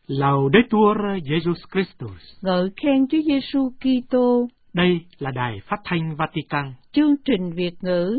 Laudetur Jesus Christus. Ngợi khen Chúa Giêsu Kitô. Đây là Đài Phát thanh Vatican. Chương trình Việt ngữ.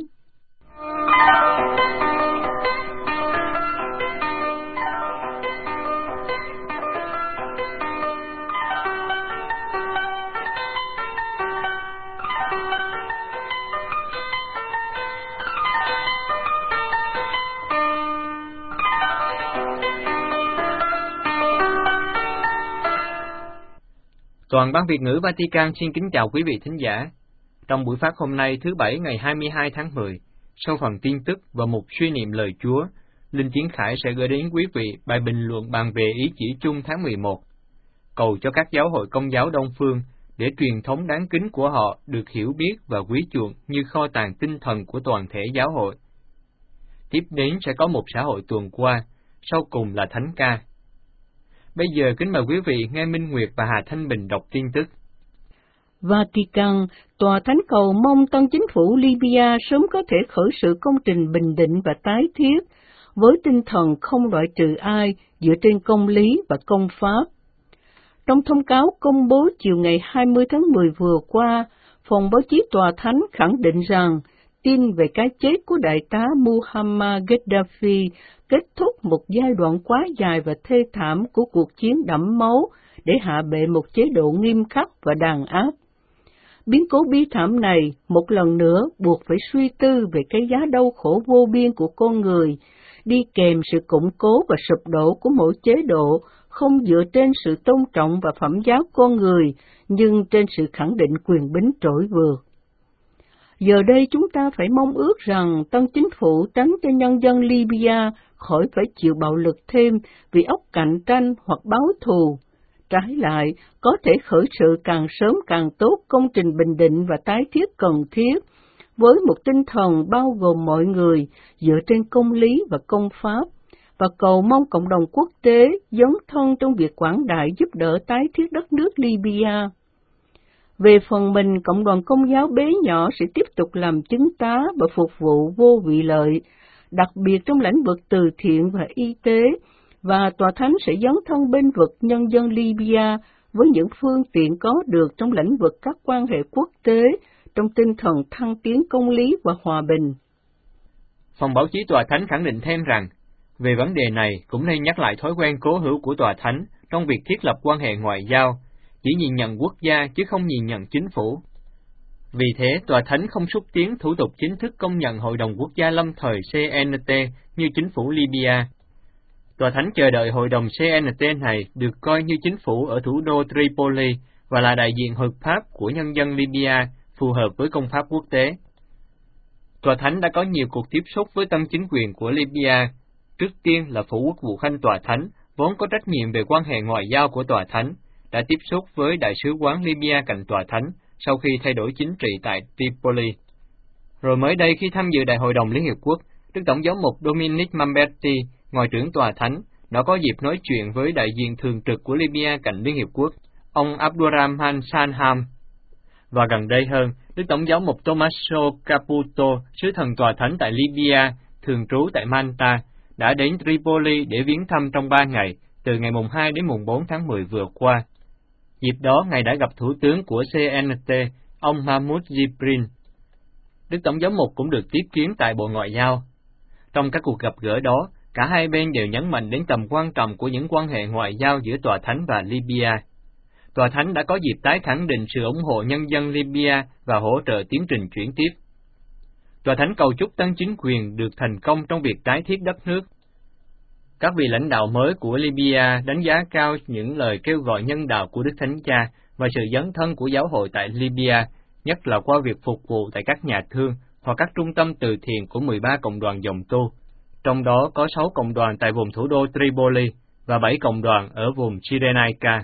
Toàn ban Việt ngữ Vatican xin kính chào quý vị thính giả. Trong buổi phát hôm nay thứ Bảy ngày 22 tháng 10, sau phần tin tức và một suy niệm lời Chúa, Linh Tiến Khải sẽ gửi đến quý vị bài bình luận bàn về ý chỉ chung tháng 11, cầu cho các giáo hội Công giáo Đông Phương để truyền thống đáng kính của họ được hiểu biết và quý chuộng như kho tàng tinh thần của toàn thể giáo hội. Tiếp đến sẽ có một xã hội tuần qua, sau cùng là thánh ca. Bây giờ kính mời quý vị nghe Minh Nguyệt và Hà Thanh Bình đọc tin tức. Vatican, Tòa Thánh cầu mong tân chính phủ Libya sớm có thể khởi sự công trình bình định và tái thiết, với tinh thần không loại trừ ai, dựa trên công lý và công pháp. Trong thông cáo công bố chiều ngày 20 tháng 10 vừa qua, Phòng báo chí Tòa Thánh khẳng định rằng tin về cái chết của đại tá Muammar Gaddafi kết thúc một giai đoạn quá dài và thê thảm của cuộc chiến đẫm máu để hạ bệ một chế độ nghiêm khắc và đàn áp. Biến cố bi thảm này một lần nữa buộc phải suy tư về cái giá đau khổ vô biên của con người, đi kèm sự củng cố và sụp đổ của mỗi chế độ không dựa trên sự tôn trọng và phẩm giá con người, nhưng trên sự khẳng định quyền bính trỗi vượt. Giờ đây chúng ta phải mong ước rằng tân chính phủ tránh cho nhân dân Libya khỏi phải chịu bạo lực thêm vì óc cạnh tranh hoặc báo thù. Trái lại, có thể khởi sự càng sớm càng tốt công trình bình định và tái thiết cần thiết, với một tinh thần bao gồm mọi người dựa trên công lý và công pháp, và cầu mong cộng đồng quốc tế dấn thân trong việc quảng đại giúp đỡ tái thiết đất nước Libya. Về phần mình, cộng đoàn Công giáo bé nhỏ sẽ tiếp tục làm chứng tá và phục vụ vô vị lợi, đặc biệt trong lĩnh vực từ thiện và y tế, và Tòa Thánh sẽ dấn thân bên vực nhân dân Libya với những phương tiện có được trong lĩnh vực các quan hệ quốc tế, trong tinh thần thăng tiến công lý và hòa bình. Phòng báo chí Tòa Thánh khẳng định thêm rằng, về vấn đề này cũng nên nhắc lại thói quen cố hữu của Tòa Thánh trong việc thiết lập quan hệ ngoại giao, chỉ nhìn nhận quốc gia chứ không nhìn nhận chính phủ. Vì thế, Tòa Thánh không xúc tiến thủ tục chính thức công nhận Hội đồng Quốc gia lâm thời CNT như chính phủ Libya. Tòa Thánh chờ đợi Hội đồng CNT này được coi như chính phủ ở thủ đô Tripoli và là đại diện hợp pháp của nhân dân Libya phù hợp với công pháp quốc tế. Tòa Thánh đã có nhiều cuộc tiếp xúc với tân chính quyền của Libya. Trước tiên là Phủ Quốc vụ Khanh Tòa Thánh, vốn có trách nhiệm về quan hệ ngoại giao của Tòa Thánh, đã tiếp xúc với Đại sứ quán Libya cạnh Tòa Thánh sau khi thay đổi chính trị tại Tripoli. Rồi mới đây khi tham dự Đại hội đồng Liên Hiệp Quốc, Đức Tổng giám mục Dominic Mamberti, Ngoại trưởng Tòa Thánh, đã có dịp nói chuyện với đại diện thường trực của Libya cạnh Liên Hiệp Quốc, ông Abdurrahman Sanham. Và gần đây hơn, Đức Tổng giám mục Tommaso Caputo, sứ thần Tòa Thánh tại Libya, thường trú tại Malta, đã đến Tripoli để viếng thăm trong 3 ngày, từ ngày mùng 2 đến mùng 4 tháng 10 vừa qua. Dịp đó, Ngài đã gặp Thủ tướng của CNT, ông Mahmoud Jibrin. Đức Tổng giám mục cũng được tiếp kiến tại Bộ Ngoại giao. Trong các cuộc gặp gỡ đó, cả hai bên đều nhấn mạnh đến tầm quan trọng của những quan hệ ngoại giao giữa Tòa Thánh và Libya. Tòa Thánh đã có dịp tái khẳng định sự ủng hộ nhân dân Libya và hỗ trợ tiến trình chuyển tiếp. Tòa Thánh cầu chúc tân chính quyền được thành công trong việc tái thiết đất nước. Các vị lãnh đạo mới của Libya đánh giá cao những lời kêu gọi nhân đạo của Đức Thánh Cha và sự dấn thân của giáo hội tại Libya, nhất là qua việc phục vụ tại các nhà thương hoặc các trung tâm từ thiện của 13 cộng đoàn dòng tu, trong đó có 6 cộng đoàn tại vùng thủ đô Tripoli và 7 cộng đoàn ở vùng Cyrenaica.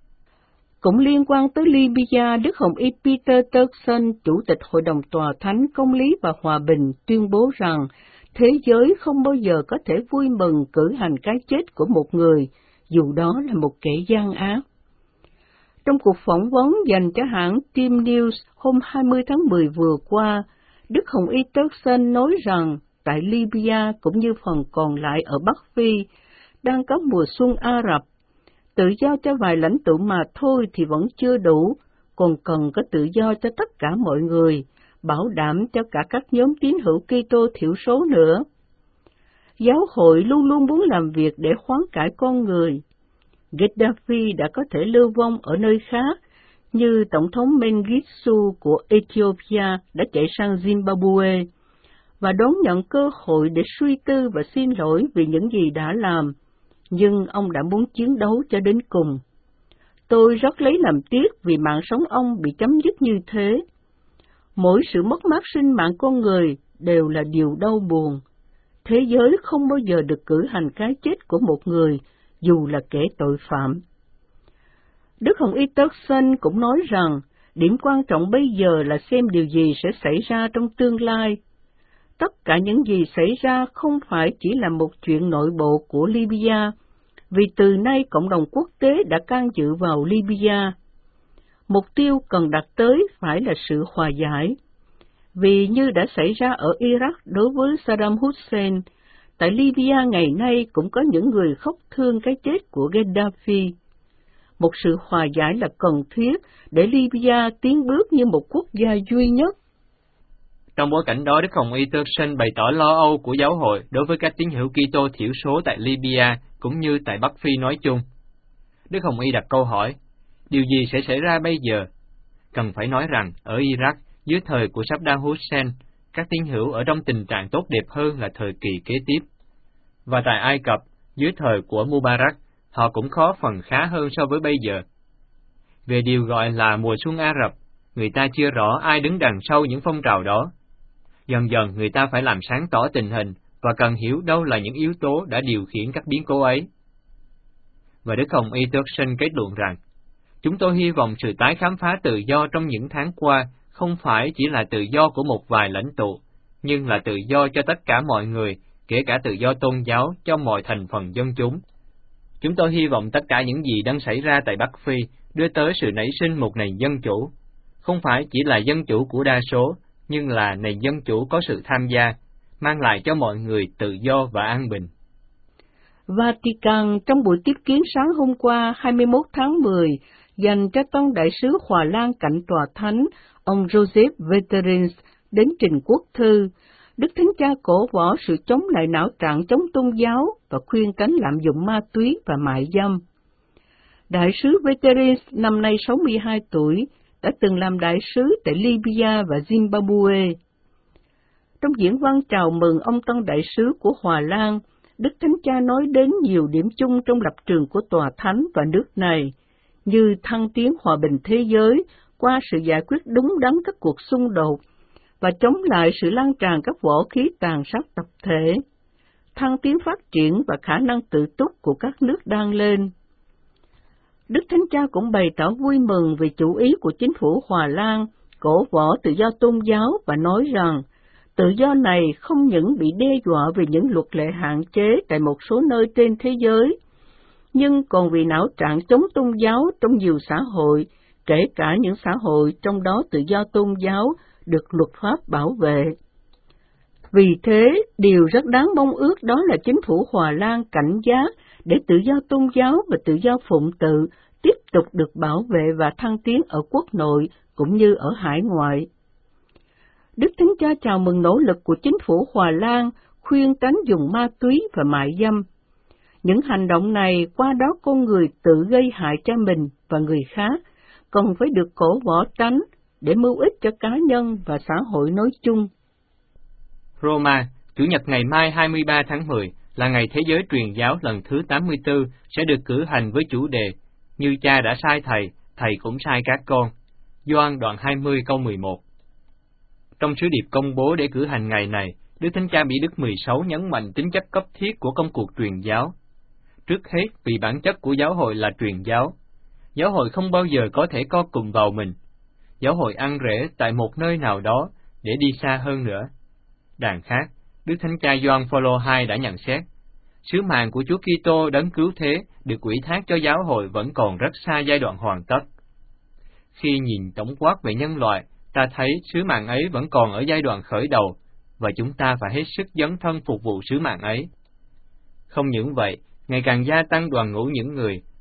Cũng liên quan tới Libya, Đức Hồng Y Peter Turkson, Chủ tịch Hội đồng Tòa Thánh Công lý và Hòa bình, tuyên bố rằng thế giới không bao giờ có thể vui mừng cử hành cái chết của một người, dù đó là một kẻ gian ác. Trong cuộc phỏng vấn dành cho hãng Team News hôm 20 tháng 10 vừa qua, Đức Hồng Y Turkson nói rằng tại Libya cũng như phần còn lại ở Bắc Phi đang có mùa xuân Ả Rập. Tự do cho vài lãnh tụ mà thôi thì vẫn chưa đủ, còn cần có tự do cho tất cả mọi người, bảo đảm cho cả các nhóm tín hữu Kitô thiểu số nữa. Giáo hội luôn luôn muốn làm việc để hoán cải con người. Gaddafi đã có thể lưu vong ở nơi khác, như Tổng thống Mengistu của Ethiopia đã chạy sang Zimbabwe, và đón nhận cơ hội để suy tư và xin lỗi vì những gì đã làm, nhưng ông đã muốn chiến đấu cho đến cùng. Tôi rất lấy làm tiếc vì mạng sống ông bị chấm dứt như thế. Mỗi sự mất mát sinh mạng con người đều là điều đau buồn. Thế giới không bao giờ được cử hành cái chết của một người, dù là kẻ tội phạm. Đức Hồng Y Tớt-sân cũng nói rằng, điểm quan trọng bây giờ là xem điều gì sẽ xảy ra trong tương lai. Tất cả những gì xảy ra không phải chỉ là một chuyện nội bộ của Libya, vì từ nay cộng đồng quốc tế đã can dự vào Libya. Mục tiêu cần đạt tới phải là sự hòa giải. Vì như đã xảy ra ở Iraq đối với Saddam Hussein, tại Libya ngày nay cũng có những người khóc thương cái chết của Gaddafi. Một sự hòa giải là cần thiết để Libya tiến bước như một quốc gia duy nhất. Trong bối cảnh đó, Đức Hồng Y Tớt-sân bày tỏ lo âu của giáo hội đối với các tín hữu Kitô thiểu số tại Libya cũng như tại Bắc Phi nói chung. Đức Hồng Y đặt câu hỏi, điều gì sẽ xảy ra bây giờ? Cần phải nói rằng, ở Iraq, dưới thời của Saddam Hussein, các tín hữu ở trong tình trạng tốt đẹp hơn là thời kỳ kế tiếp. Và tại Ai Cập, dưới thời của Mubarak, họ cũng có phần khá hơn so với bây giờ. Về điều gọi là mùa xuân Ả Rập, người ta chưa rõ ai đứng đằng sau những phong trào đó. Dần dần người ta phải làm sáng tỏ tình hình và cần hiểu đâu là những yếu tố đã điều khiển các biến cố ấy. Và Đức Hồng Y Tớt-sân kết luận rằng, chúng tôi hy vọng sự tái khám phá tự do trong những tháng qua không phải chỉ là tự do của một vài lãnh tụ, nhưng là tự do cho tất cả mọi người, kể cả tự do tôn giáo cho mọi thành phần dân chúng. Chúng tôi hy vọng tất cả những gì đang xảy ra tại Bắc Phi đưa tới sự nảy sinh một nền dân chủ, không phải chỉ là dân chủ của đa số, nhưng là nền dân chủ có sự tham gia, mang lại cho mọi người tự do và an bình. Vatican trong buổi tiếp kiến sáng hôm qua 21 tháng 10 dành cho Tông Đại sứ Hòa Lan cạnh Tòa Thánh, ông Joseph Veterins, đến trình quốc thư, Đức Thánh Cha cổ võ sự chống lại não trạng chống tôn giáo và khuyên tránh lạm dụng ma túy và mại dâm. Đại sứ Veterins năm nay 62 tuổi, đã từng làm đại sứ tại Libya và Zimbabwe. Trong diễn văn chào mừng ông Tân Đại sứ của Hòa Lan, Đức Thánh Cha nói đến nhiều điểm chung trong lập trường của Tòa Thánh và nước này, như thăng tiến hòa bình thế giới qua sự giải quyết đúng đắn các cuộc xung đột và chống lại sự lan tràn các võ khí tàn sát tập thể, thăng tiến phát triển và khả năng tự túc của các nước đang lên. Đức Thánh Cha cũng bày tỏ vui mừng về chủ ý của chính phủ Hòa Lan cổ võ tự do tôn giáo và nói rằng tự do này không những bị đe dọa vì những luật lệ hạn chế tại một số nơi trên thế giới, nhưng còn vì não trạng chống tôn giáo trong nhiều xã hội, kể cả những xã hội trong đó tự do tôn giáo được luật pháp bảo vệ. Vì thế, điều rất đáng mong ước đó là chính phủ Hòa Lan cảnh giác để tự do tôn giáo và tự do phụng tự tiếp tục được bảo vệ và thăng tiến ở quốc nội cũng như ở hải ngoại. Đức Thánh Cha chào mừng nỗ lực của chính phủ Hòa Lan khuyên tránh dùng ma túy và mại dâm. Những hành động này qua đó con người tự gây hại cho mình và người khác, cần phải được cổ võ tránh để mưu ích cho cá nhân và xã hội nói chung. Roma, Chủ nhật ngày mai 23 tháng 10 là ngày Thế giới truyền giáo lần thứ 84 sẽ được cử hành với chủ đề Như Cha đã sai Thầy, Thầy cũng sai các con. Gioan đoạn 20 câu 11. Trong sứ điệp công bố để cử hành ngày này, Đức Thánh Cha Pí Đức 16 nhấn mạnh tính chất cấp thiết của công cuộc truyền giáo. Trước hết, vì bản chất của giáo hội là truyền giáo. Giáo hội không bao giờ có thể co cụm vào mình. Giáo hội ăn rễ tại một nơi nào đó để đi xa hơn nữa. Đằng khác, Đức Thánh Cha Gioan Phaolô II đã nhận xét, sứ mạng của Chúa Kitô đấng cứu thế được ủy thác cho giáo hội vẫn còn rất xa giai đoạn hoàn tất. Khi nhìn tổng quát về nhân loại, ta thấy sứ mạng ấy vẫn còn ở giai đoạn khởi đầu, và chúng ta phải hết sức dấn thân phục vụ sứ mạng ấy. Không những vậy, ngày càng gia tăng đoàn ngũ những người,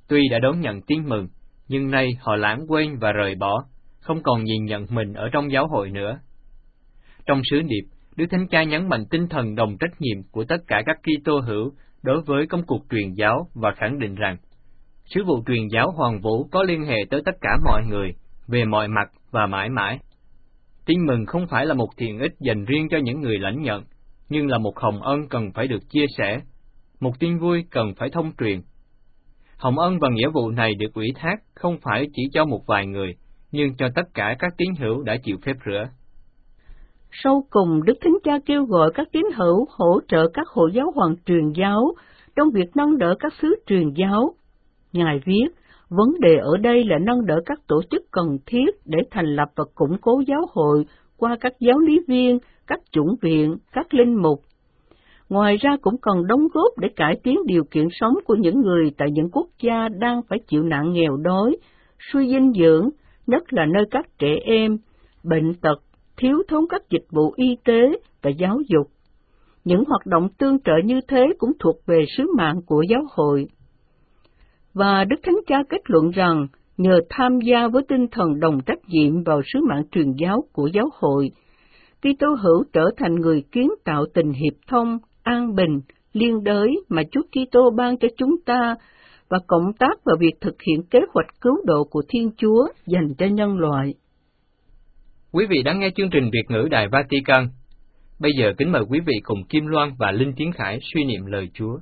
Tuy đã đón nhận tin mừng, nhưng nay họ lãng quên và rời bỏ, không còn nhìn nhận mình ở trong giáo hội nữa. Trong sứ điệp, Đức Thánh Cha nhấn mạnh tinh thần đồng trách nhiệm của tất cả các Kitô hữu đối với công cuộc truyền giáo và khẳng định rằng sứ vụ truyền giáo hoàn vũ có liên hệ tới tất cả mọi người, về mọi mặt và mãi mãi. Tin mừng không phải là một thiện ích dành riêng cho những người lãnh nhận, nhưng là một hồng ân cần phải được chia sẻ, một tin vui cần phải thông truyền. Hồng ân và nghĩa vụ này được ủy thác không phải chỉ cho một vài người, nhưng cho tất cả các tín hữu đã chịu phép rửa. Sau cùng, Đức Thánh Cha kêu gọi các tín hữu hỗ trợ các hội giáo hoàng truyền giáo trong việc nâng đỡ các xứ truyền giáo. Ngài viết, vấn đề ở đây là nâng đỡ các tổ chức cần thiết để thành lập và củng cố giáo hội qua các giáo lý viên, các chủng viện, các linh mục. Ngoài ra cũng cần đóng góp để cải tiến điều kiện sống của những người tại những quốc gia đang phải chịu nạn nghèo đói, suy dinh dưỡng, nhất là nơi các trẻ em, bệnh tật, thiếu thốn các dịch vụ y tế và giáo dục. Những hoạt động tương trợ như thế cũng thuộc về sứ mạng của giáo hội. Và Đức Thánh Cha kết luận rằng, nhờ tham gia với tinh thần đồng trách nhiệm vào sứ mạng truyền giáo của giáo hội, Kitô hữu trở thành người kiến tạo tình hiệp thông, an bình, liên đới mà Chúa Kitô ban cho chúng ta và cộng tác vào việc thực hiện kế hoạch cứu độ của Thiên Chúa dành cho nhân loại. Quý vị đang nghe chương trình Việt ngữ Đài Vatican. Bây giờ kính mời quý vị cùng Kim Loan và Linh Tiến Khải suy niệm lời Chúa.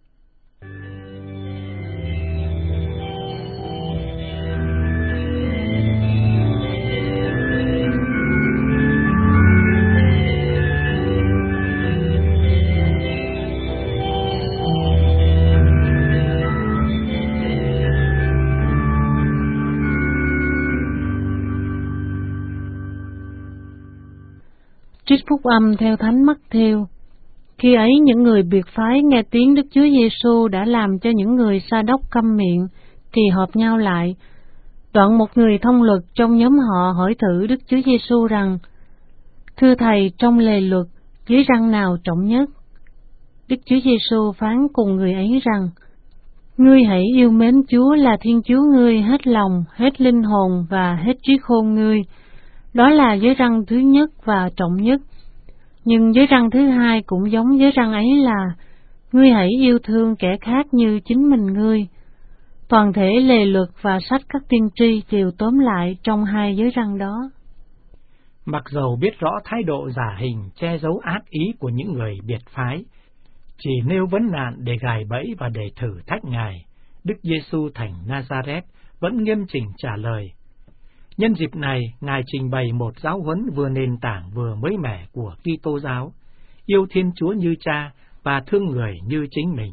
Trích phúc âm theo Thánh Mắc-thêu. Khi ấy những người biệt phái nghe tiếng Đức Chúa Giêsu đã làm cho những người Sa Đốc câm miệng, thì họp nhau lại. Đoạn một người thông luật trong nhóm họ hỏi thử Đức Chúa Giêsu rằng: Thưa Thầy, trong lề luật, dưới răn nào trọng nhất? Đức Chúa Giêsu phán cùng người ấy rằng: Ngươi hãy yêu mến Chúa là Thiên Chúa ngươi hết lòng, hết linh hồn và hết trí khôn ngươi. Đó là giới răn thứ nhất và trọng nhất. Nhưng giới răn thứ hai cũng giống giới răn ấy là: Ngươi hãy yêu thương kẻ khác như chính mình ngươi. Toàn thể lề luật và sách các tiên tri đều tóm lại trong hai giới răn đó. Mặc dầu biết rõ thái độ giả hình che giấu ác ý của những người biệt phái, chỉ nêu vấn nạn để gài bẫy và để thử thách Ngài, Đức Giêsu thành Nazareth vẫn nghiêm chỉnh trả lời. Nhân dịp này, Ngài trình bày một giáo huấn vừa nền tảng vừa mới mẻ của Kitô giáo, yêu Thiên Chúa như Cha và thương người như chính mình.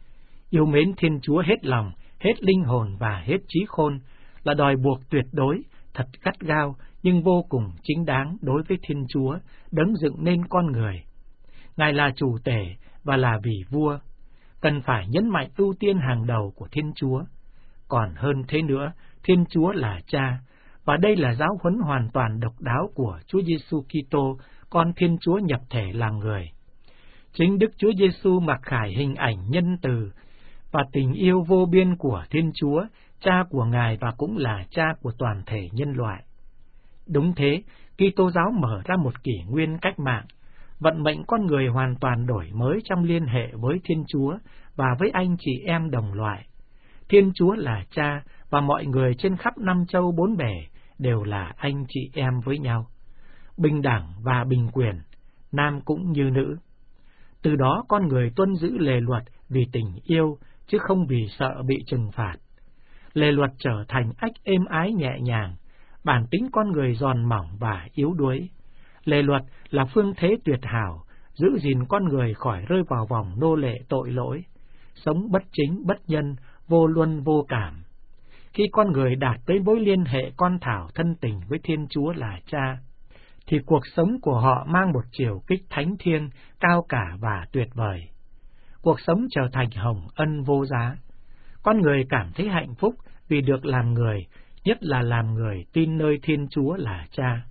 Yêu mến Thiên Chúa hết lòng, hết linh hồn và hết trí khôn là đòi buộc tuyệt đối, thật gắt gao nhưng vô cùng chính đáng đối với Thiên Chúa, đấng dựng nên con người. Ngài là chủ tể và là vị vua, cần phải nhấn mạnh ưu tiên hàng đầu của Thiên Chúa. Còn hơn thế nữa, Thiên Chúa là Cha, và đây là giáo huấn hoàn toàn độc đáo của Chúa Giêsu Kitô, con Thiên Chúa nhập thể làm người. Chính Đức Chúa Giêsu mặc khải hình ảnh nhân từ và tình yêu vô biên của Thiên Chúa, Cha của Ngài và cũng là Cha của toàn thể nhân loại. Đúng thế, Kitô giáo mở ra một kỷ nguyên cách mạng, vận mệnh con người hoàn toàn đổi mới trong liên hệ với Thiên Chúa và với anh chị em đồng loại. Thiên Chúa là Cha và mọi người trên khắp năm châu bốn bể đều là anh chị em với nhau, bình đẳng và bình quyền, nam cũng như nữ. Từ đó con người tuân giữ lề luật vì tình yêu, chứ không vì sợ bị trừng phạt. Lề luật trở thành ách êm ái nhẹ nhàng, bản tính con người giòn mỏng và yếu đuối. Lề luật là phương thế tuyệt hảo, giữ gìn con người khỏi rơi vào vòng nô lệ tội lỗi, sống bất chính bất nhân, vô luân vô cảm. Khi con người đạt tới mối liên hệ con thảo thân tình với Thiên Chúa là Cha, thì cuộc sống của họ mang một chiều kích thánh thiêng, cao cả và tuyệt vời. Cuộc sống trở thành hồng ân vô giá. Con người cảm thấy hạnh phúc vì được làm người, nhất là làm người tin nơi Thiên Chúa là Cha.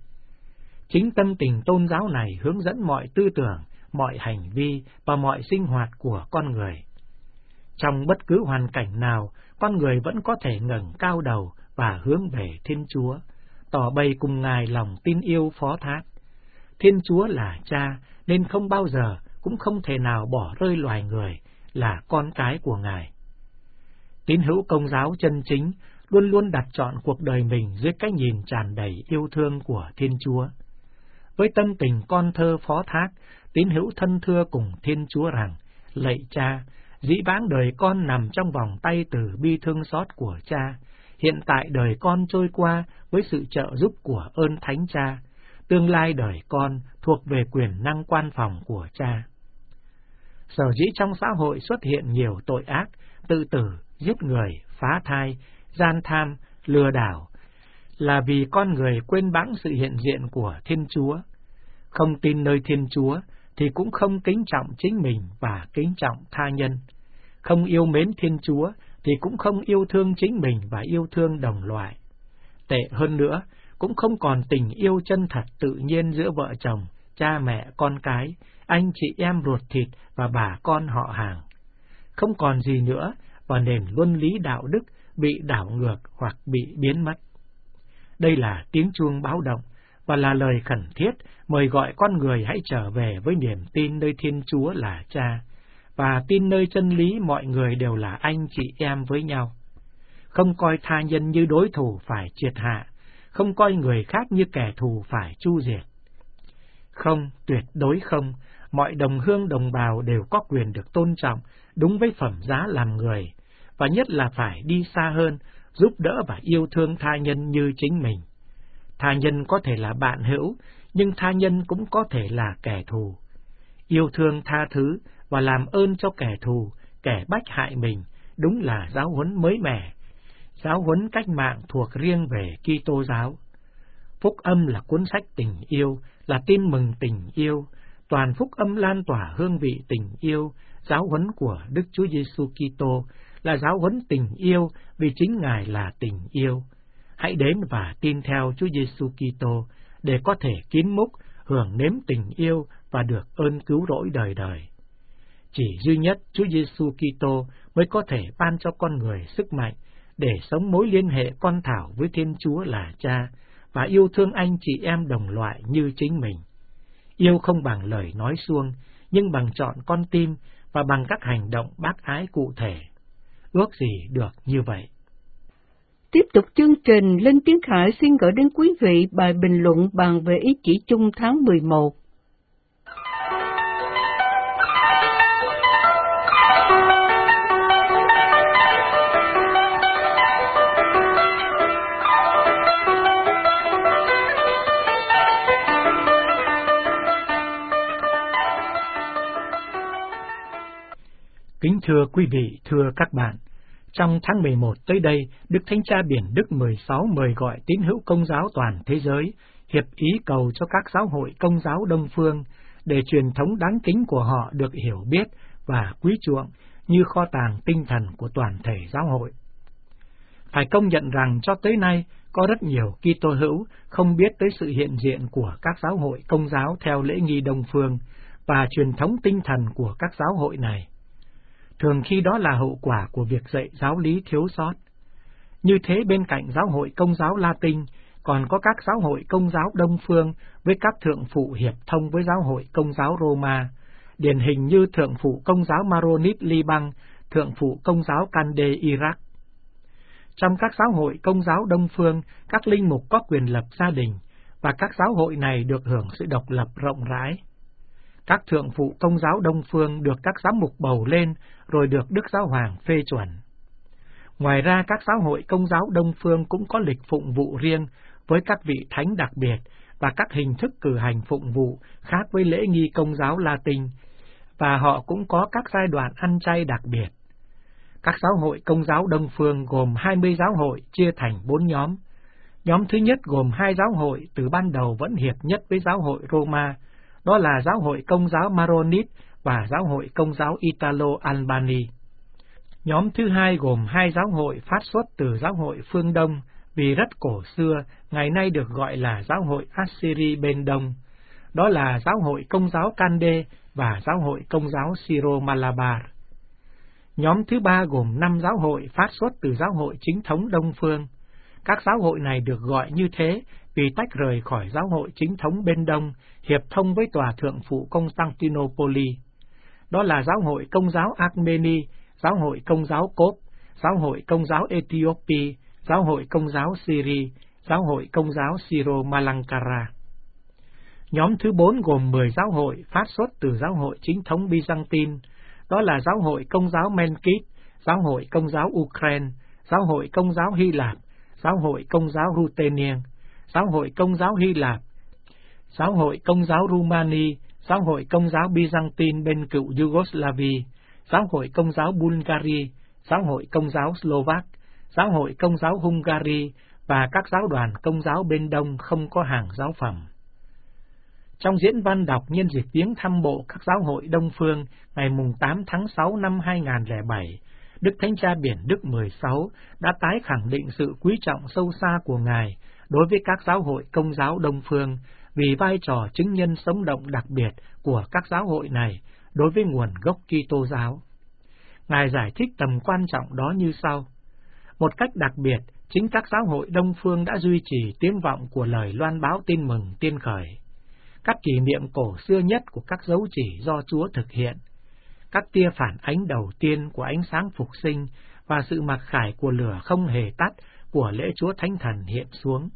Chính tâm tình tôn giáo này hướng dẫn mọi tư tưởng, mọi hành vi và mọi sinh hoạt của con người. Trong bất cứ hoàn cảnh nào, con người vẫn có thể ngẩng cao đầu và hướng về Thiên Chúa, tỏ bày cùng Ngài lòng tin yêu phó thác. Thiên Chúa là Cha nên không bao giờ cũng không thể nào bỏ rơi loài người là con cái của Ngài. Tín hữu Công giáo chân chính luôn luôn đặt trọn cuộc đời mình dưới cái nhìn tràn đầy yêu thương của Thiên Chúa. Với tâm tình con thơ phó thác, tín hữu thân thưa cùng Thiên Chúa rằng: lạy Cha, dĩ vãng đời con nằm trong vòng tay từ bi thương xót của Cha, hiện tại đời con trôi qua với sự trợ giúp của ơn Thánh Cha, tương lai đời con thuộc về quyền năng quan phòng của Cha. Sở dĩ trong xã hội xuất hiện nhiều tội ác, tự tử, giết người, phá thai, gian tham, lừa đảo, là vì con người quên bẵng sự hiện diện của Thiên Chúa. Không tin nơi Thiên Chúa thì cũng không kính trọng chính mình và kính trọng tha nhân. Không yêu mến Thiên Chúa thì cũng không yêu thương chính mình và yêu thương đồng loại. Tệ hơn nữa, cũng không còn tình yêu chân thật tự nhiên giữa vợ chồng, cha mẹ, con cái, anh chị em ruột thịt và bà con họ hàng. Không còn gì nữa, và nền luân lý đạo đức bị đảo ngược hoặc bị biến mất. Đây là tiếng chuông báo động và là lời khẩn thiết mời gọi con người hãy trở về với niềm tin nơi Thiên Chúa là Cha, và tin nơi chân lý mọi người đều là anh chị em với nhau. Không coi tha nhân như đối thủ phải triệt hạ, không coi người khác như kẻ thù phải chu diệt. Không, tuyệt đối không, mọi đồng hương đồng bào đều có quyền được tôn trọng, đúng với phẩm giá làm người, và nhất là phải đi xa hơn, giúp đỡ và yêu thương tha nhân như chính mình. Tha nhân có thể là bạn hữu, nhưng tha nhân cũng có thể là kẻ thù. Yêu thương tha thứ và làm ơn cho kẻ thù, kẻ bách hại mình, đúng là giáo huấn mới mẻ, giáo huấn cách mạng thuộc riêng về Kitô giáo. Phúc âm là cuốn sách tình yêu, là tin mừng tình yêu, toàn phúc âm lan tỏa hương vị tình yêu. Giáo huấn của Đức Chúa Giêsu Kitô là giáo huấn tình yêu vì chính Ngài là tình yêu. Hãy đến và tin theo Chúa Giêsu Kitô để có thể kín múc, hưởng nếm tình yêu và được ơn cứu rỗi đời đời. Chỉ duy nhất Chúa Giêsu Kitô mới có thể ban cho con người sức mạnh để sống mối liên hệ con thảo với Thiên Chúa là Cha và yêu thương anh chị em đồng loại như chính mình. Yêu không bằng lời nói suông, nhưng bằng trọn con tim và bằng các hành động bác ái cụ thể. Ước gì được như vậy. Tiếp tục chương trình, Linh Tiến Khải xin gửi đến quý vị bài bình luận bàn về ý chỉ chung tháng 11. Kính thưa quý vị, thưa các bạn, trong tháng 11 tới đây, Đức Thánh Cha Biển Đức 16 mời gọi tín hữu Công giáo toàn thế giới hiệp ý cầu cho các giáo hội Công giáo Đông phương để truyền thống đáng kính của họ được hiểu biết và quý chuộng như kho tàng tinh thần của toàn thể giáo hội. Phải công nhận rằng cho tới nay có rất nhiều Kitô hữu không biết tới sự hiện diện của các giáo hội Công giáo theo lễ nghi Đông phương và truyền thống tinh thần của các giáo hội này. Thường khi đó là hậu quả của việc dạy giáo lý thiếu sót. Như thế bên cạnh giáo hội Công giáo Latin, còn có các giáo hội Công giáo Đông phương với các thượng phụ hiệp thông với giáo hội Công giáo Roma, điển hình như thượng phụ Công giáo Maronite Liban, thượng phụ Công giáo Cande Iraq. Trong các giáo hội Công giáo Đông phương, các linh mục có quyền lập gia đình, và các giáo hội này được hưởng sự độc lập rộng rãi. Các thượng phụ Công giáo Đông phương được các giám mục bầu lên, rồi được Đức Giáo Hoàng phê chuẩn. Ngoài ra, các giáo hội Công giáo Đông phương cũng có lịch phụng vụ riêng với các vị thánh đặc biệt và các hình thức cử hành phụng vụ khác với lễ nghi Công giáo Latin, và họ cũng có các giai đoạn ăn chay đặc biệt. Các giáo hội Công giáo Đông phương gồm 20 giáo hội chia thành 4 nhóm. Nhóm thứ nhất gồm 2 giáo hội từ ban đầu vẫn hiệp nhất với giáo hội Roma, đó là giáo hội Công giáo Maronite và giáo hội Công giáo Italo-Albani. Nhóm thứ hai gồm 2 giáo hội phát xuất từ giáo hội phương Đông, vì rất cổ xưa, ngày nay được gọi là giáo hội Assyri bên Đông, đó là giáo hội Công giáo Cande và giáo hội Công giáo Syro-Malabar. Nhóm thứ ba gồm 5 giáo hội phát xuất từ giáo hội chính thống Đông Phương. Các giáo hội này được gọi như thế vì tách rời khỏi giáo hội chính thống bên Đông, hiệp thông với tòa thượng phụ Constantinople. Đó là giáo hội Công giáo Armeni, giáo hội Công giáo Cốp, giáo hội Công giáo Ethiopia, giáo hội Công giáo Syria, giáo hội Công giáo Syro-Malankara. Nhóm thứ 4 gồm 10 giáo hội phát xuất từ giáo hội chính thống Byzantine, đó là giáo hội Công giáo Menkit, giáo hội Công giáo Ukraine, giáo hội Công giáo Hy Lạp, giáo hội Công giáo Ruthenian, giáo hội Công giáo Hy Lạp, giáo hội Công giáo Rumani, giáo hội Công giáo Byzantine bên cựu Yugoslavia, giáo hội Công giáo Bulgaria, giáo hội Công giáo Slovak, giáo hội Công giáo Hungary và các giáo đoàn Công giáo bên Đông không có hàng giáo phẩm. Trong diễn văn đọc nhân dịp viếng thăm bộ các giáo hội Đông Phương ngày 8 tháng 6 năm 2007, Đức Thánh Cha Biển Đức 16 đã tái khẳng định sự quý trọng sâu xa của Ngài đối với các giáo hội Công giáo Đông Phương vì vai trò chứng nhân sống động đặc biệt của các giáo hội này đối với nguồn gốc Kitô giáo. Ngài giải thích tầm quan trọng đó như sau: một cách đặc biệt, chính các giáo hội Đông Phương đã duy trì tiếng vọng của lời loan báo tin mừng tiên khởi. Các kỷ niệm cổ xưa nhất của các dấu chỉ do Chúa thực hiện, các tia phản ánh đầu tiên của ánh sáng phục sinh và sự mặc khải của lửa không hề tắt của lễ Chúa Thánh Thần hiện xuống.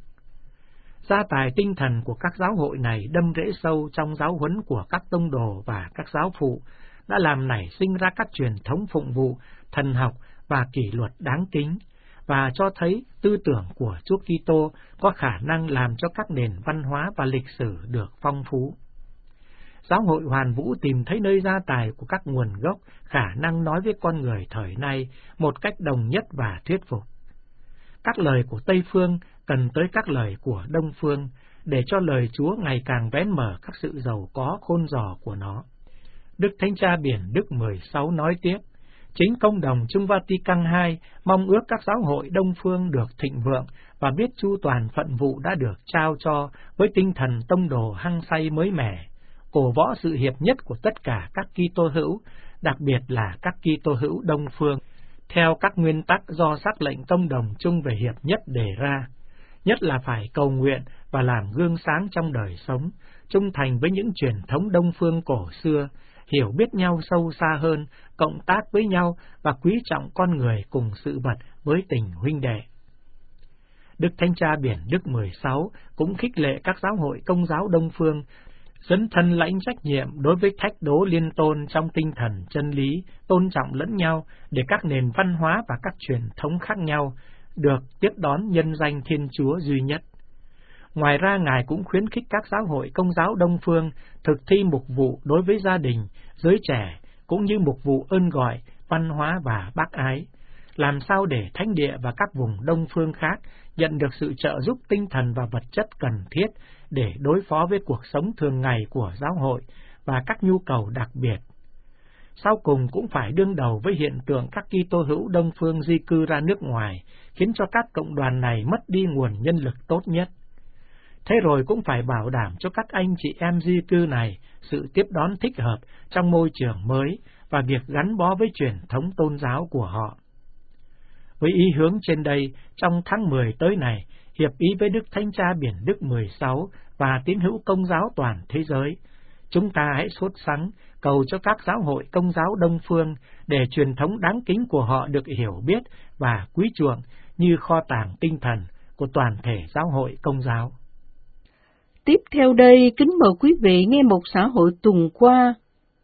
Gia tài tinh thần của các giáo hội này đâm rễ sâu trong giáo huấn của các tông đồ và các giáo phụ, đã làm nảy sinh ra các truyền thống phụng vụ, thần học và kỷ luật đáng kính, và cho thấy tư tưởng của Chúa Kitô có khả năng làm cho các nền văn hóa và lịch sử được phong phú. Giáo hội Hoàn Vũ tìm thấy nơi gia tài của các nguồn gốc khả năng nói với con người thời nay một cách đồng nhất và thuyết phục. Các lời của Tây Phương cần tới các lời của Đông Phương để cho lời Chúa ngày càng vén mở các sự giàu có khôn giò của nó. Đức Thánh Cha Biển Đức 16 nói tiếp: chính Công đồng Trung Vatican II mong ước các giáo hội Đông Phương được thịnh vượng và biết chu toàn phận vụ đã được trao cho với tinh thần tông đồ hăng say mới mẻ, cổ võ sự hiệp nhất của tất cả các Kitô hữu, đặc biệt là các Kitô hữu Đông Phương, theo các nguyên tắc do sắc lệnh Công đồng chung về hiệp nhất đề ra, nhất là phải cầu nguyện và làm gương sáng trong đời sống, trung thành với những truyền thống Đông Phương cổ xưa, hiểu biết nhau sâu xa hơn, cộng tác với nhau và quý trọng con người cùng sự vật với tình huynh đệ. Đức Thánh Cha Biển Đức 16 cũng khích lệ các giáo hội Công giáo Đông Phương dấn thân lãnh trách nhiệm đối với thách đố liên tôn trong tinh thần chân lý, tôn trọng lẫn nhau để các nền văn hóa và các truyền thống khác nhau được tiếp đón nhân danh Thiên Chúa duy nhất. Ngoài ra, Ngài cũng khuyến khích các giáo hội Công giáo Đông Phương thực thi mục vụ đối với gia đình, giới trẻ, cũng như mục vụ ơn gọi, văn hóa và bác ái, làm sao để thánh địa và các vùng Đông Phương khác nhận được sự trợ giúp tinh thần và vật chất cần thiết để đối phó với cuộc sống thường ngày của giáo hội và các nhu cầu đặc biệt. Sau cùng cũng phải đương đầu với hiện tượng các Kitô hữu Đông Phương di cư ra nước ngoài, khiến cho các cộng đoàn này mất đi nguồn nhân lực tốt nhất. Thế rồi cũng phải bảo đảm cho các anh chị em di cư này sự tiếp đón thích hợp trong môi trường mới và việc gắn bó với truyền thống tôn giáo của họ. Với ý hướng trên đây, trong tháng 10 tới này, hiệp ý với Đức Thánh Cha Biển Đức 16 và tín hữu Công giáo toàn thế giới, chúng ta hãy sốt sắng cầu cho các giáo hội Công giáo Đông Phương để truyền thống đáng kính của họ được hiểu biết và quý chuộng như kho tàng tinh thần của toàn thể giáo hội Công giáo. Tiếp theo đây, kính mời quý vị nghe một xã hội tuần qua.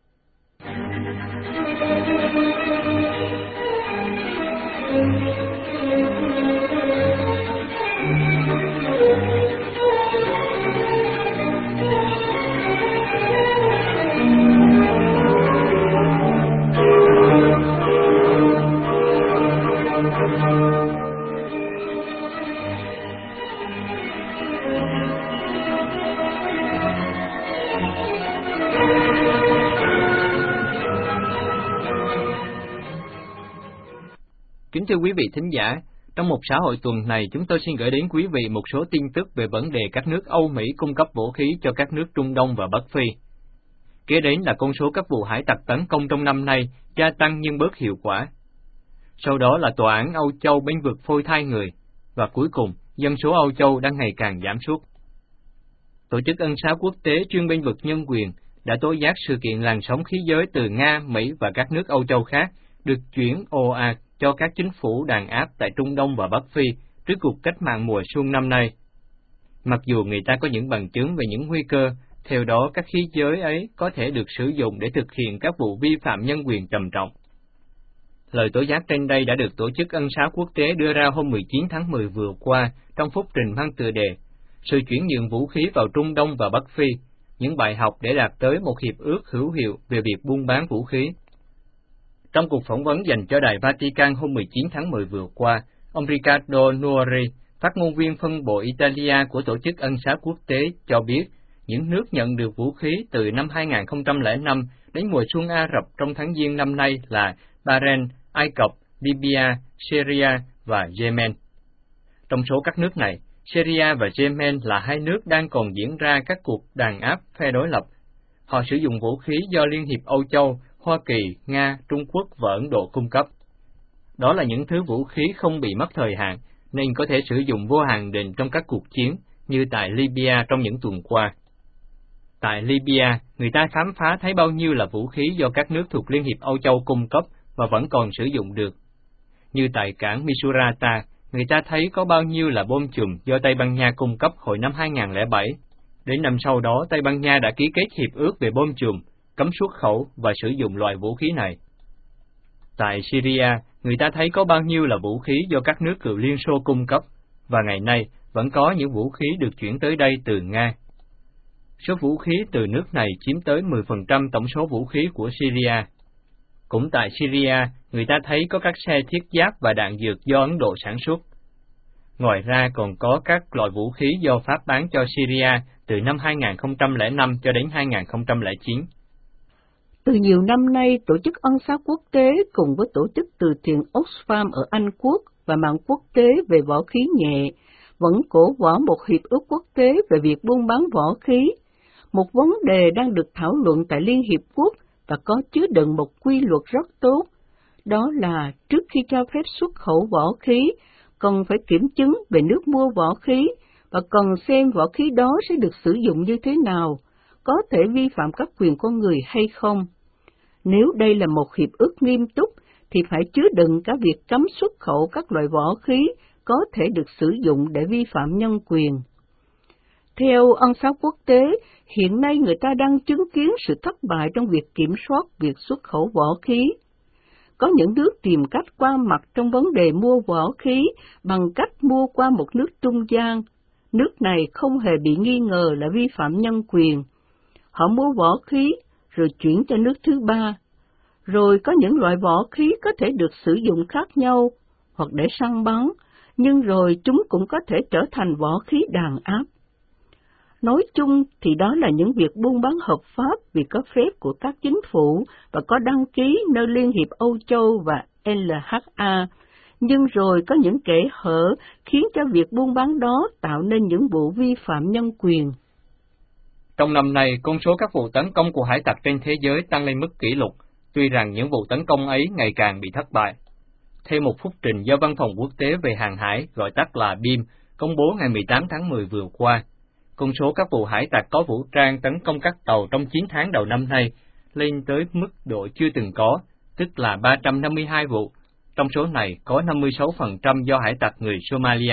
Kính thưa quý vị thính giả, trong một xã hội tuần này, chúng tôi xin gửi đến quý vị một số tin tức về vấn đề các nước Âu Mỹ cung cấp vũ khí cho các nước Trung Đông và Bắc Phi. Kế đến là con số các vụ hải tặc tấn công trong năm nay gia tăng nhưng bớt hiệu quả. Sau đó là tòa án Âu Châu bênh vực phôi thai người, và cuối cùng, dân số Âu Châu đang ngày càng giảm sút. Tổ chức Ân xá Quốc tế chuyên bênh vực nhân quyền đã tố giác sự kiện làn sóng khí giới từ Nga, Mỹ và các nước Âu Châu khác được chuyển ồ ạt cho các chính phủ đàn áp tại Trung Đông và Bắc Phi trước cuộc cách mạng mùa xuân năm nay. Mặc dù người ta có những bằng chứng về những nguy cơ, theo đó các khí giới ấy có thể được sử dụng để thực hiện các vụ vi phạm nhân quyền trầm trọng. Lời tố giác trên đây đã được Tổ chức Ân xá Quốc tế đưa ra hôm 19 tháng 10 vừa qua trong phúc trình mang tựa đề Sự chuyển nhượng vũ khí vào Trung Đông và Bắc Phi, những bài học để đạt tới một hiệp ước hữu hiệu về việc buôn bán vũ khí. Trong cuộc phỏng vấn dành cho Đài Vatican hôm 19 tháng 10 vừa qua, ông Riccardo Nuori, phát ngôn viên phân bộ Italia của Tổ chức Ân xá Quốc tế, cho biết những nước nhận được vũ khí từ năm 2005 đến mùa xuân Ả Rập trong tháng Giêng năm nay là Bahrain, Ai Cập, Libya, Syria và Yemen. Trong số các nước này, Syria và Yemen là hai nước đang còn diễn ra các cuộc đàn áp phe đối lập. Họ sử dụng vũ khí do Liên hiệp Âu Châu, Hoa Kỳ, Nga, Trung Quốc và Ấn Độ cung cấp. Đó là những thứ vũ khí không bị mất thời hạn, nên có thể sử dụng vô hạn định trong các cuộc chiến, như tại Libya trong những tuần qua. Tại Libya, người ta khám phá thấy bao nhiêu là vũ khí do các nước thuộc Liên hiệp Âu Châu cung cấp và vẫn còn sử dụng được. Như tại cảng Misurata, người ta thấy có bao nhiêu là bom chùm do Tây Ban Nha cung cấp hồi năm 2007. Đến năm sau đó, Tây Ban Nha đã ký kết hiệp ước về bom chùm, cấm xuất khẩu và sử dụng loại vũ khí này. Tại Syria, người ta thấy có bao nhiêu là vũ khí do các nước cựu Liên Xô cung cấp, và ngày nay vẫn có những vũ khí được chuyển tới đây từ Nga. Số vũ khí từ nước này chiếm tới 10% tổng số vũ khí của Syria. Cũng tại Syria, người ta thấy có các xe thiết giáp và đạn dược do Ấn Độ sản xuất. Ngoài ra còn có các loại vũ khí do Pháp bán cho Syria từ năm 2005 cho đến 2009. Từ nhiều năm nay, Tổ chức Ân xá Quốc tế cùng với Tổ chức Từ thiện Oxfam ở Anh Quốc và Mạng Quốc tế về võ khí nhẹ vẫn cổ võ một hiệp ước quốc tế về việc buôn bán võ khí, một vấn đề đang được thảo luận tại Liên Hiệp Quốc và có chứa đựng một quy luật rất tốt, đó là trước khi cho phép xuất khẩu võ khí, cần phải kiểm chứng về nước mua võ khí và cần xem võ khí đó sẽ được sử dụng như thế nào, có thể vi phạm các quyền con người hay không. Nếu đây là một hiệp ước nghiêm túc, thì phải chứa đựng cả việc cấm xuất khẩu các loại võ khí có thể được sử dụng để vi phạm nhân quyền. Theo Ân xá Quốc tế, hiện nay người ta đang chứng kiến sự thất bại trong việc kiểm soát việc xuất khẩu võ khí. Có những nước tìm cách qua mặt trong vấn đề mua võ khí bằng cách mua qua một nước trung gian. Nước này không hề bị nghi ngờ là vi phạm nhân quyền. Họ mua võ khí rồi chuyển cho nước thứ ba. Rồi có những loại võ khí có thể được sử dụng khác nhau hoặc để săn bắn, nhưng rồi chúng cũng có thể trở thành võ khí đàn áp. Nói chung thì đó là những việc buôn bán hợp pháp vì có phép của các chính phủ và có đăng ký nơi Liên hiệp Âu Châu và LHA, nhưng rồi có những kẽ hở khiến cho việc buôn bán đó tạo nên những vụ vi phạm nhân quyền. Trong năm nay, con số các vụ tấn công của hải tặc trên thế giới tăng lên mức kỷ lục, tuy rằng những vụ tấn công ấy ngày càng bị thất bại. Theo một phúc trình do Văn phòng Quốc tế về Hàng hải, gọi tắt là BIM, công bố ngày 18 tháng 10 vừa qua, con số các vụ hải tặc có vũ trang tấn công các tàu trong 9 tháng đầu năm nay lên tới mức độ chưa từng có, tức là 352 vụ. Trong số này có 56% do hải tặc người Somalia.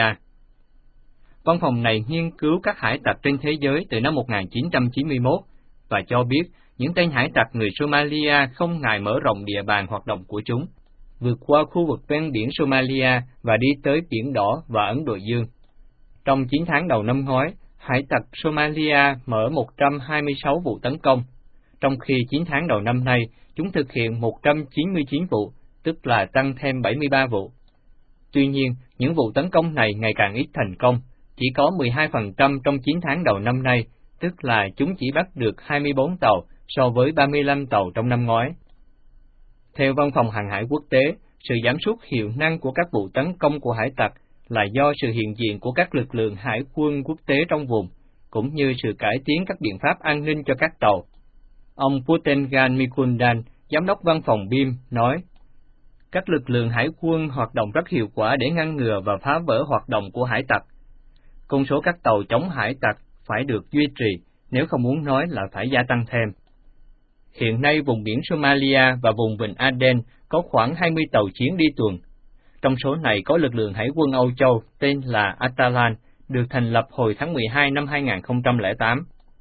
Văn phòng này nghiên cứu các hải tặc trên thế giới từ năm 1991 và cho biết những tên hải tặc người Somalia không ngại mở rộng địa bàn hoạt động của chúng, vượt qua khu vực ven biển Somalia và đi tới Biển Đỏ và Ấn Độ Dương. Trong 9 tháng đầu năm ngoái, hải tặc Somalia mở 126 vụ tấn công, trong khi 9 tháng đầu năm nay, chúng thực hiện 199 vụ, tức là tăng thêm 73 vụ. Tuy nhiên, những vụ tấn công này ngày càng ít thành công, chỉ có 12% trong 9 tháng đầu năm nay, tức là chúng chỉ bắt được 24 tàu so với 35 tàu trong năm ngoái. Theo Văn phòng Hàng hải Quốc tế, sự giảm sút hiệu năng của các vụ tấn công của hải tặc là do sự hiện diện của các lực lượng hải quân quốc tế trong vùng, cũng như sự cải tiến các biện pháp an ninh cho các tàu. Ông Putengan Mikundan, giám đốc văn phòng BIM, nói, các lực lượng hải quân hoạt động rất hiệu quả để ngăn ngừa và phá vỡ hoạt động của hải tặc. Con số các tàu chống hải tặc phải được duy trì, nếu không muốn nói là phải gia tăng thêm. Hiện nay vùng biển Somalia và vùng vịnh Aden có khoảng 20 tàu chiến đi tuần. Trong số này có lực lượng hải quân Âu Châu tên là Atalan, được thành lập hồi tháng 12 năm 2008.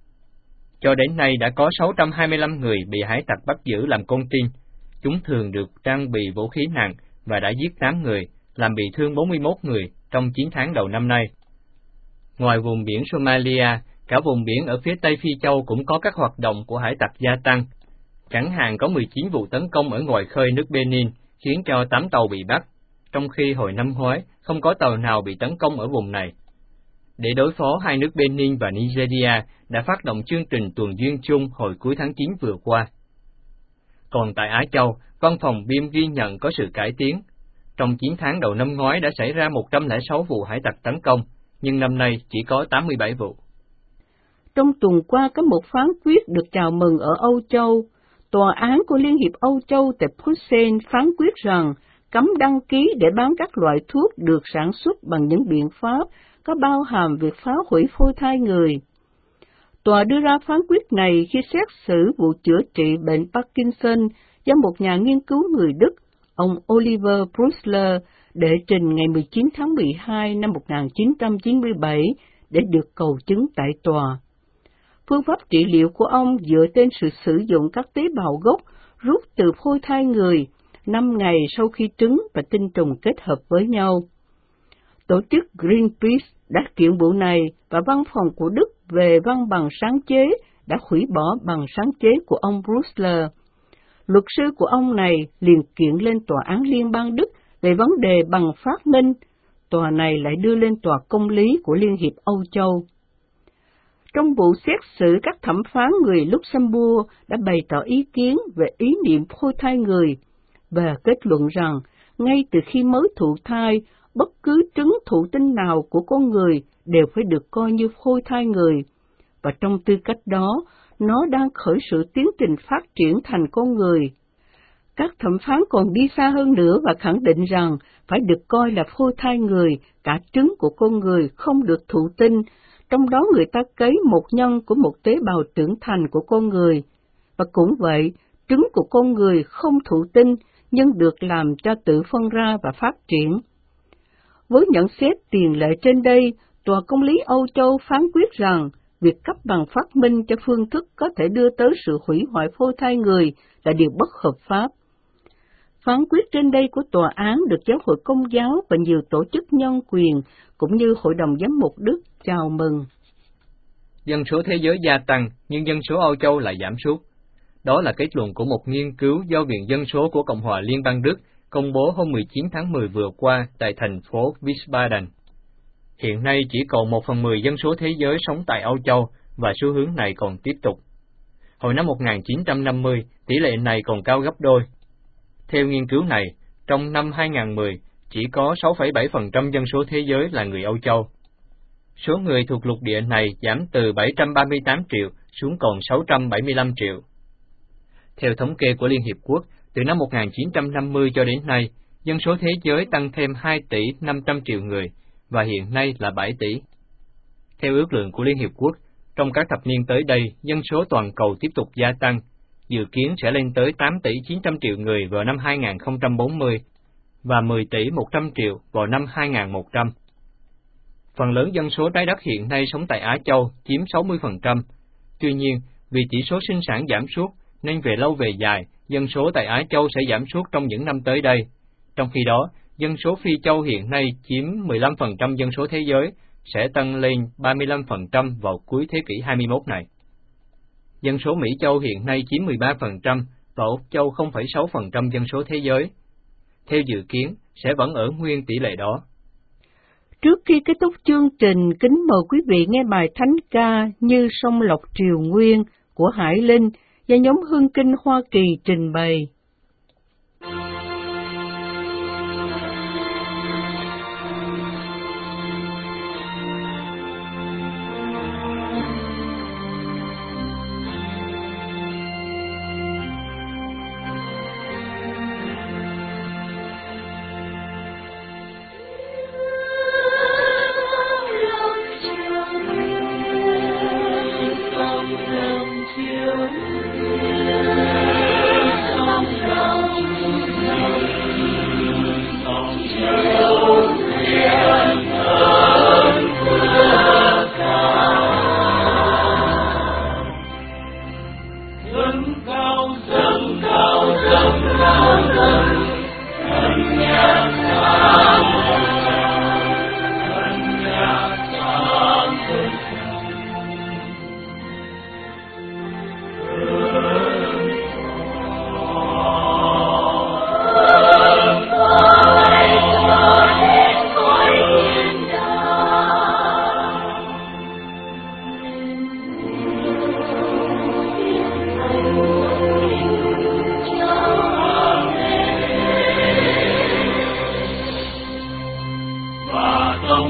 Cho đến nay đã có 625 người bị hải tặc bắt giữ làm con tin. Chúng thường được trang bị vũ khí nặng và đã giết 8 người, làm bị thương 41 người trong 9 tháng đầu năm nay. Ngoài vùng biển Somalia, cả vùng biển ở phía Tây Phi Châu cũng có các hoạt động của hải tặc gia tăng. Chẳng hạn có 19 vụ tấn công ở ngoài khơi nước Benin, khiến cho 8 tàu bị bắt, trong khi hồi năm ngoái không có tàu nào bị tấn công ở vùng này. Để đối phó, hai nước Benin và Nigeria đã phát động chương trình tuần duyên chung hồi cuối tháng 9 vừa qua. Còn tại Á Châu, văn phòng BIM ghi nhận có sự cải tiến. Trong 9 tháng đầu năm ngoái đã xảy ra 106 vụ hải tặc tấn công, nhưng năm nay chỉ có 87 vụ. Trong tuần qua có một phán quyết được chào mừng ở Âu Châu. Tòa án của Liên hiệp Âu Châu tại Bruxelles phán quyết rằng cấm đăng ký để bán các loại thuốc được sản xuất bằng những biện pháp có bao hàm việc phá hủy phôi thai người. Tòa đưa ra phán quyết này khi xét xử vụ chữa trị bệnh Parkinson do một nhà nghiên cứu người Đức, ông Oliver Brüssler, đệ trình ngày 19 tháng 12 năm 1997 để được cầu chứng tại tòa. Phương pháp trị liệu của ông dựa trên sự sử dụng các tế bào gốc rút từ phôi thai người 5 ngày sau khi trứng và tinh trùng kết hợp với nhau. Tổ chức Greenpeace đã kiện vụ này và văn phòng của Đức về văn bằng sáng chế đã hủy bỏ bằng sáng chế của ông Brüssler. Luật sư của ông này liền kiện lên Tòa án Liên bang Đức về vấn đề bằng phát minh. Tòa này lại đưa lên Tòa Công lý của Liên hiệp Âu Châu. Trong vụ xét xử, các thẩm phán người Luxembourg đã bày tỏ ý kiến về ý niệm phôi thai người và kết luận rằng ngay từ khi mới thụ thai, bất cứ trứng thụ tinh nào của con người đều phải được coi như phôi thai người, và trong tư cách đó, nó đang khởi sự tiến trình phát triển thành con người. Các thẩm phán còn đi xa hơn nữa và khẳng định rằng phải được coi là phôi thai người, cả trứng của con người không được thụ tinh, trong đó người ta cấy một nhân của một tế bào trưởng thành của con người. Và cũng vậy, trứng của con người không thụ tinh, nhưng được làm cho tự phân ra và phát triển. Với nhận xét tiền lệ trên đây, Tòa Công lý Âu Châu phán quyết rằng việc cấp bằng phát minh cho phương thức có thể đưa tới sự hủy hoại phôi thai người là điều bất hợp pháp. Phán quyết trên đây của tòa án được Giáo hội Công giáo và nhiều tổ chức nhân quyền cũng như Hội đồng Giám mục Đức chào mừng. Dân số thế giới gia tăng, nhưng dân số Âu Châu lại giảm sút. Đó là kết luận của một nghiên cứu do Viện Dân số của Cộng hòa Liên bang Đức công bố hôm 19 tháng 10 vừa qua tại thành phố Wiesbaden. Hiện nay chỉ còn 1/10 dân số thế giới sống tại Âu Châu, và xu hướng này còn tiếp tục. Hồi năm 1950, tỷ lệ này còn cao gấp đôi. Theo nghiên cứu này, trong năm 2010, chỉ có 6,7% dân số thế giới là người Âu Châu. Số người thuộc lục địa này giảm từ 738 triệu xuống còn 675 triệu. Theo thống kê của Liên Hiệp Quốc, từ năm 1950 cho đến nay, dân số thế giới tăng thêm 2 tỷ 500 triệu người, và hiện nay là 7 tỷ. Theo ước lượng của Liên Hiệp Quốc, trong các thập niên tới đây, dân số toàn cầu tiếp tục gia tăng, dự kiến sẽ lên tới 8 tỷ 900 triệu người vào năm 2040 và 10 tỷ 100 triệu vào năm 2100. Phần lớn dân số trái đất hiện nay sống tại Á Châu, chiếm 60%. Tuy nhiên, vì chỉ số sinh sản giảm sút, nên về lâu về dài, dân số tại Á Châu sẽ giảm sút trong những năm tới đây. Trong khi đó, dân số Phi Châu hiện nay chiếm 15% dân số thế giới, sẽ tăng lên 35% vào cuối thế kỷ 21 này. Dân số Mỹ Châu hiện nay chiếm 13% và Úc Châu 0,6% dân số thế giới. Theo dự kiến, sẽ vẫn ở nguyên tỷ lệ đó. Trước khi kết thúc chương trình, kính mời quý vị nghe bài thánh ca Như Sông Lộc Triều Nguyên của Hải Linh do nhóm Hương Kinh Hoa Kỳ trình bày.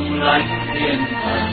Đông lãnh thiên thần.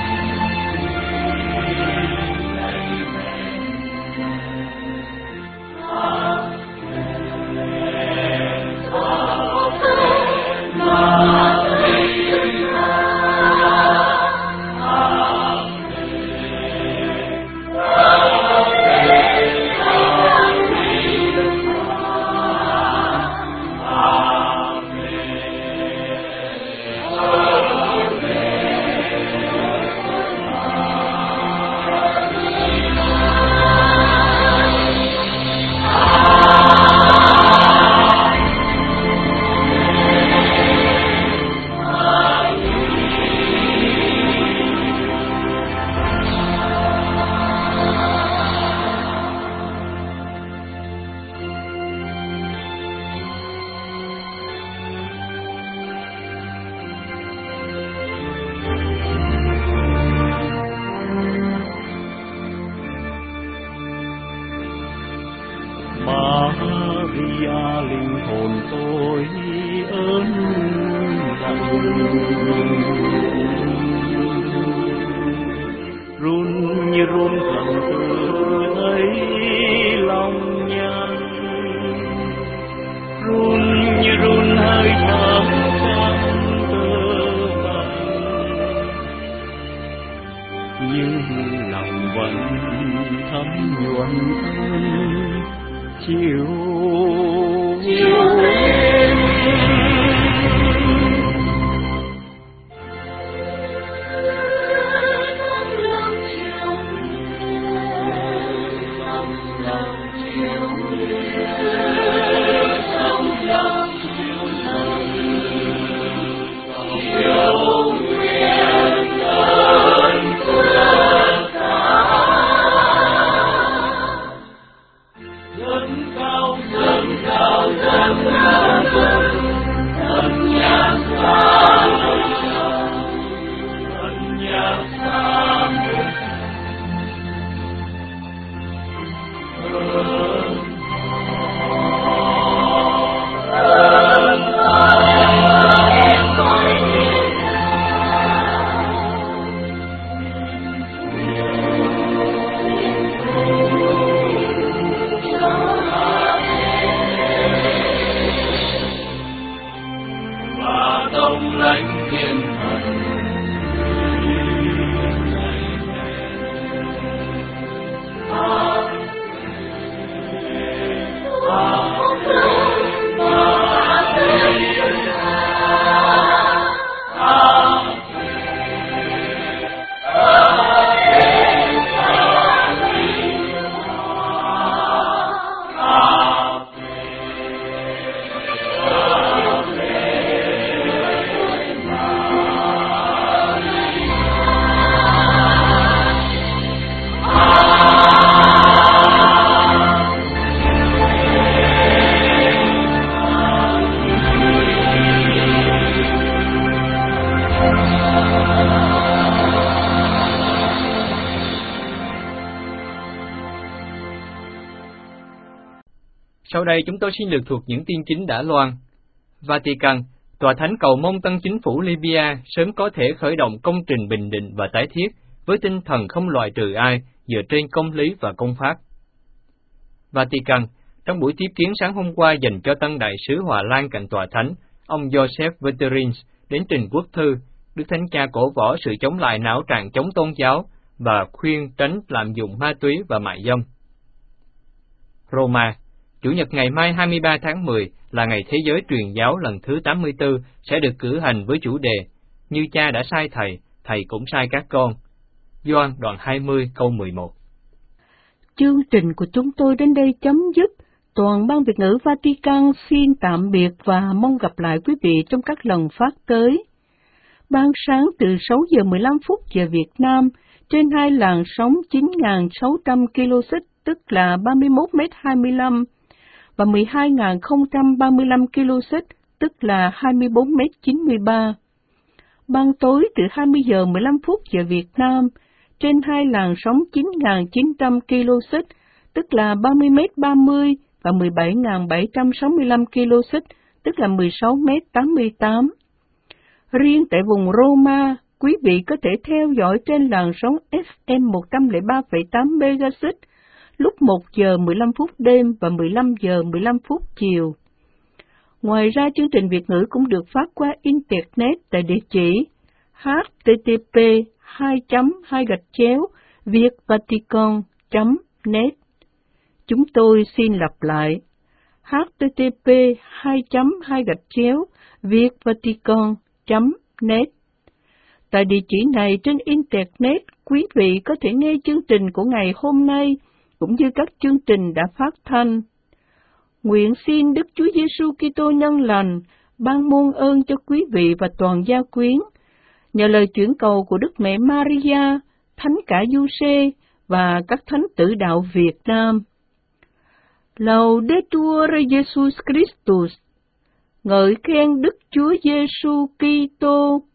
Maria linh hồn tôi ơn lặng, run như run thầm tự thấy lòng nhăn, run như run hơi thở trong cơ bằng, nhưng lòng vẫn thấm nhuận ơn chiều đêm. Đông lãnh thiên thần. Sau đây chúng tôi xin lược thuộc những tin chính đã loan. Vatican, Tòa Thánh cầu mong tân chính phủ Libya sớm có thể khởi động công trình bình định và tái thiết với tinh thần không loại trừ ai dựa trên công lý và công pháp. Vatican, trong buổi tiếp kiến sáng hôm qua dành cho tân đại sứ Hòa Lan cạnh Tòa Thánh, ông Joseph Veterins đến trình quốc thư, Đức Thánh Cha cổ võ sự chống lại não trạng chống tôn giáo và khuyên tránh lạm dụng ma túy và mại dâm. Roma, Chủ nhật ngày mai 23 tháng 10 là ngày Thế giới truyền giáo lần thứ 84 sẽ được cử hành với chủ đề Như Cha đã sai Thầy, Thầy cũng sai các con. Gioan đoạn 20 câu 11. Chương trình của chúng tôi đến đây chấm dứt. Toàn ban Việt ngữ Vatican xin tạm biệt và mong gặp lại quý vị trong các lần phát tới. Ban sáng từ 6 giờ 15 phút giờ Việt Nam trên hai làn sóng 9.600 kHz tức là 31m25 và 12.035 kHz tức là 24m93. Ban tối từ 20 giờ 15 phút giờ Việt Nam trên hai làn sóng 9.900 kHz tức là 30m30 và 17.765 kHz tức là 16m88. Riêng tại vùng Roma, quý vị có thể theo dõi trên làn sóng FM 103,8 MHz lúc 1 giờ 15 phút đêm và 15 giờ 15 phút chiều. Ngoài ra, chương trình Việt ngữ cũng được phát qua Internet tại địa chỉ http://việtvatican.net. Chúng tôi xin lặp lại http://việtvatican.net. Tại địa chỉ này trên Internet, quý vị có thể nghe chương trình của ngày hôm nay cũng như các chương trình đã phát thanh. Nguyện xin Đức Chúa Giêsu Kitô nhân lành ban muôn ơn cho quý vị và toàn gia quyến, nhờ lời chuyển cầu của Đức Mẹ Maria, Thánh Cả Giuse và các thánh tử đạo Việt Nam. Laudetur Jesus Christus. Ngợi khen Đức Chúa Giêsu Kitô.